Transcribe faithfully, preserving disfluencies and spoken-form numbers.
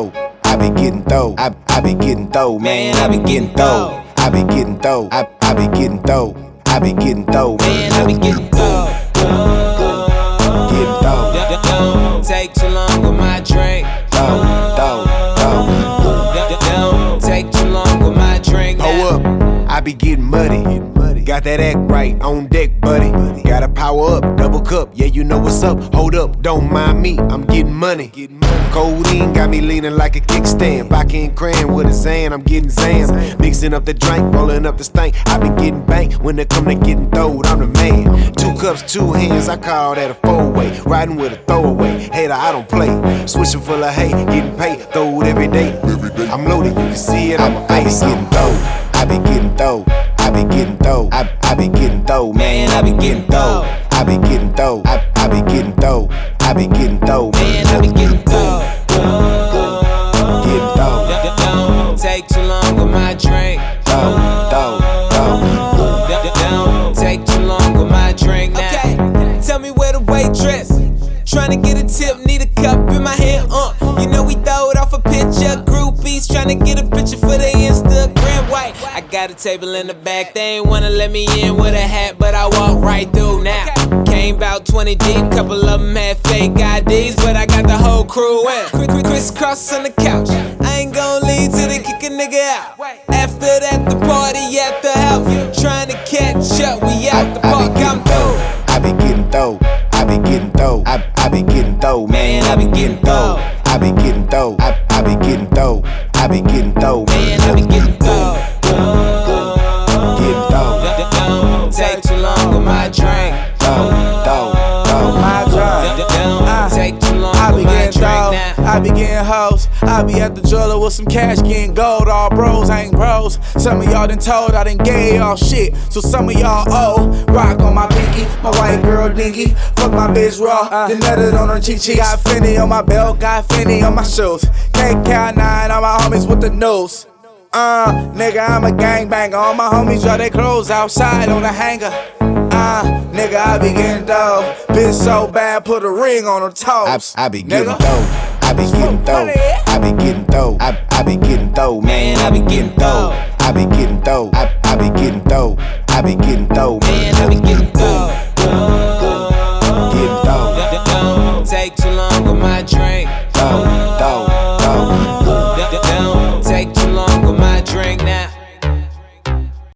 dough. I be getting dough. I, I be getting dough, man. I be getting dough. I be getting dough. I, I be getting dough. I be getting dough, man. I be getting dough. Getting dough. Don't take too long with my drink. Dough, dough, dough. Don't take too long with my drink. Hold up, I be getting muddy. Got that act right, on deck, buddy. Gotta power up, double cup, yeah, you know what's up. Hold up, don't mind me, I'm getting money. Codeine got me leaning like a kickstand. Vodka and cran with a Zan, I'm getting Zans. Mixing up the drink, rolling up the stank. I been getting banked when it come to getting throwed, I'm the man. Two cups, two hands, I call that a four-way. Riding with a throwaway, hater, I don't play. Switching full of hate, getting paid, throw it every day. I'm loaded, you can see it on my face. I be getting dough, I be getting dough. I be getting dough, I, I be getting dough, man, I be getting dough. I be getting dough, I, I be getting dough. I be getting dough, man, I be getting dough. Getting dough. Don't take too long with my drink. Dough, dough, dough. Don't take too long with my drink now. Okay, tell me where the waitress. Tryna get a tip, need a cup in my hand, uh. You know we throw it off a picture. Groupies tryna get a picture for the Instagram white. I got a table in the back, they ain't wanna let me in with a hat, but I walk right through now. Came about twenty deep, couple of them had fake I Ds, but I got the whole crew in. Crisscross on the couch, I ain't gon' leave till they kick a nigga out. After that, the party at the house, tryna catch up, we out the park, I'm through. I be getting dough, I be getting dough. I, I be getting dough, man, I be getting dough. I be getting dough, I, I be getting dough. I be getting dough, Man, I be getting dough. Getting dough. Don't take too long with my drink. Dough, dough, dough. My drink. Don't take too long I be with my getting drink dough, now. I be getting hoes. I be at the jeweler with some cash, getting gold. All bros ain't bros. Some of y'all done told I done gave y'all shit. So some of y'all owe. Rock on my pinky, my white girl dinky. Fuck my bitch raw, then nutted on her cheek cheek. Got Fendi on my belt, got Fendi on my shoes. K K nine on my homies with the news. Uh, nigga, I'm a gangbanger. All my homies draw their clothes outside on the hanger. Uh, nigga, I be getting dough. Bitch so bad, put a ring on her toes. I, I be getting nigga. dough. I be getting dough. I be getting dough. I, I be getting dough, man. I be getting dough. I be getting dough. I, I be getting dough. I be getting dough, Man, I be getting dough.